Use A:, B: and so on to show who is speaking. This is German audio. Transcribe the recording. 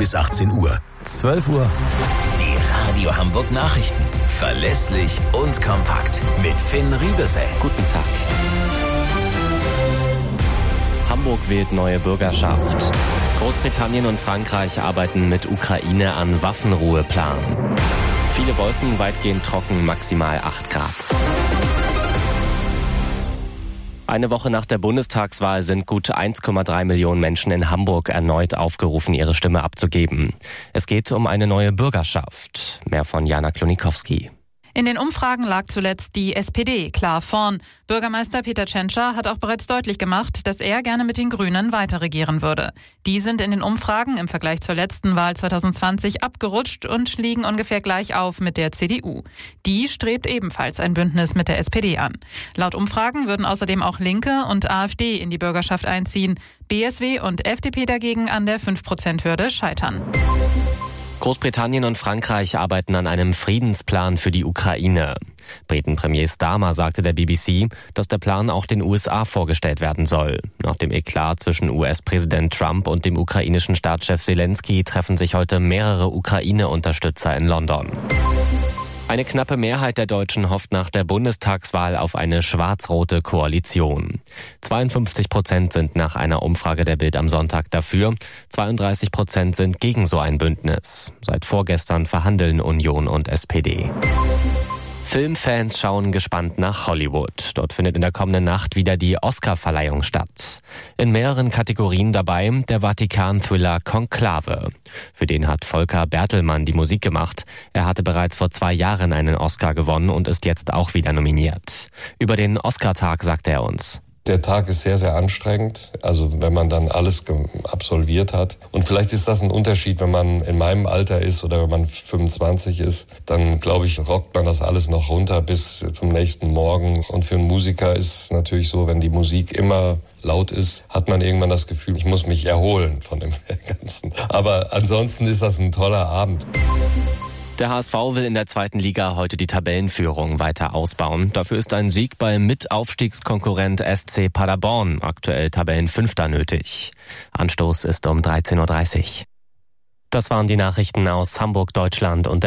A: bis 18 Uhr.
B: 12 Uhr.
C: Die Radio Hamburg Nachrichten. Verlässlich und kompakt. Mit Finn Riebesell.
D: Guten Tag. Hamburg wählt neue Bürgerschaft. Großbritannien und Frankreich arbeiten mit Ukraine an Waffenruheplan. Viele Wolken, weitgehend trocken, maximal 8 Grad. Eine Woche nach der Bundestagswahl sind gut 1,3 Millionen Menschen in Hamburg erneut aufgerufen, ihre Stimme abzugeben. Es geht um eine neue Bürgerschaft. Mehr von Jana Klonikowski.
E: In den Umfragen lag zuletzt die SPD klar vorn. Bürgermeister Peter Tschentscher hat auch bereits deutlich gemacht, dass er gerne mit den Grünen weiter regieren würde. Die sind in den Umfragen im Vergleich zur letzten Wahl 2020 abgerutscht und liegen ungefähr gleich auf mit der CDU. Die strebt ebenfalls ein Bündnis mit der SPD an. Laut Umfragen würden außerdem auch Linke und AfD in die Bürgerschaft einziehen. BSW und FDP dagegen an der 5%-Hürde scheitern.
D: Großbritannien und Frankreich arbeiten an einem Friedensplan für die Ukraine. Briten-Premier Starmer sagte der BBC, dass der Plan auch den USA vorgestellt werden soll. Nach dem Eklat zwischen US-Präsident Trump und dem ukrainischen Staatschef Zelensky treffen sich heute mehrere Ukraine-Unterstützer in London. Eine knappe Mehrheit der Deutschen hofft nach der Bundestagswahl auf eine schwarz-rote Koalition. 52% sind nach einer Umfrage der Bild am Sonntag dafür, 32% sind gegen so ein Bündnis. Seit vorgestern verhandeln Union und SPD. Filmfans schauen gespannt nach Hollywood. Dort findet in der kommenden Nacht wieder die Oscar-Verleihung statt. In mehreren Kategorien dabei der Vatikan-Thriller Konklave. Für den hat Volker Bertelmann die Musik gemacht. Er hatte bereits vor 2 Jahren einen Oscar gewonnen und ist jetzt auch wieder nominiert. Über den Oscar-Tag sagte er uns:
F: Der Tag ist sehr, sehr anstrengend, also wenn man dann alles absolviert hat. Und vielleicht ist das ein Unterschied, wenn man in meinem Alter ist oder wenn man 25 ist, dann glaube ich, rockt man das alles noch runter bis zum nächsten Morgen. Und für einen Musiker ist es natürlich so, wenn die Musik immer laut ist, hat man irgendwann das Gefühl, ich muss mich erholen von dem Ganzen. Aber ansonsten ist das ein toller Abend.
D: Der HSV will in der 2. Liga heute die Tabellenführung weiter ausbauen. Dafür ist ein Sieg beim Mitaufstiegskonkurrent SC Paderborn, aktuell Tabellenfünfter, nötig. Anstoß ist um 13:30 Uhr. Das waren die Nachrichten aus Hamburg, Deutschland und